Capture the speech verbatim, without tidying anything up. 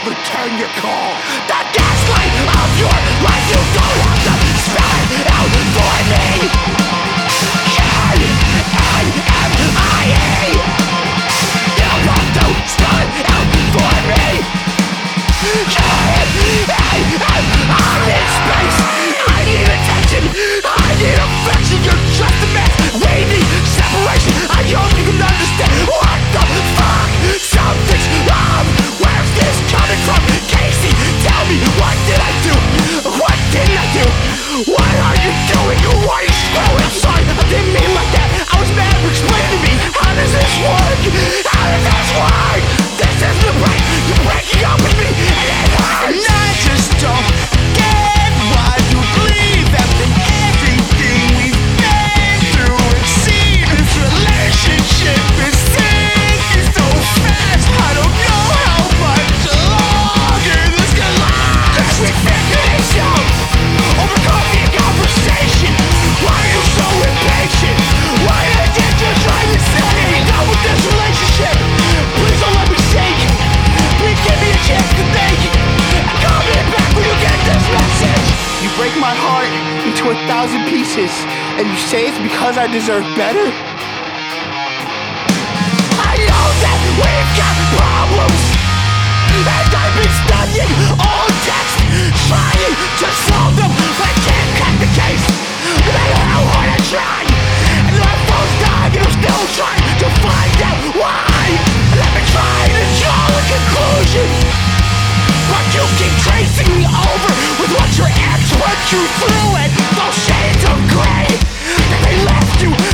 return your call. The gaslight of your life, you don't have to spell it out for me. K N M I E. You don't have to spell it out for me. K N M I need space, I need attention, I need affection. You're just a mess, we need separation. I hope you can understand what the fuck something's wrong. Where's this coming from? Casey, tell me, what did I do? What didn't I do? What are you doing? Why are you screwing? I'm sorry, I didn't mean like that. I was mad for explaining to me. How does this work? How does this work? This isn't a break. You're breaking up with me and it hurts. And I just don't get why you believe after everything we've been through. It seems this relationship is sinking so fast. I don't know how much longer this can last. Cause we figured it out over coffee and conversation. Why are you so impatient? Why did you try to say done with this relationship? Please don't let me sink. Please give me a chance to think. And call me back when you get this message. You break my heart into a thousand pieces, and you say it's because I deserve better? I know that we've got problems, and I've been studying all text, trying to solve them, but I can't crack the case. No matter how hard I try, and my phone's dying, and I'm still trying to find out why. And I've been trying to draw a conclusion, but you keep tracing me over with what your ex went you through, and those shades of gray that they left you